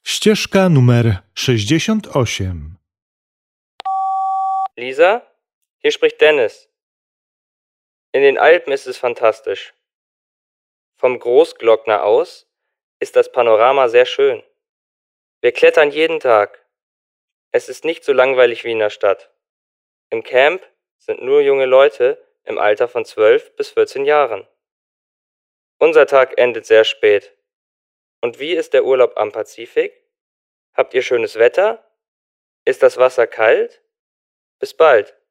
Ścieżka numer 68. Lisa, hier spricht Dennis. In den Alpen ist es fantastisch. Vom Großglockner aus ist das Panorama sehr schön. Wir klettern jeden Tag. Es ist nicht so langweilig wie in der Stadt. Im Camp sind nur junge Leute im Alter von 12 bis 14 Jahren. Unser Tag endet sehr spät. Und wie ist der Urlaub am Pazifik? Habt ihr schönes Wetter? Ist das Wasser kalt? Bis bald.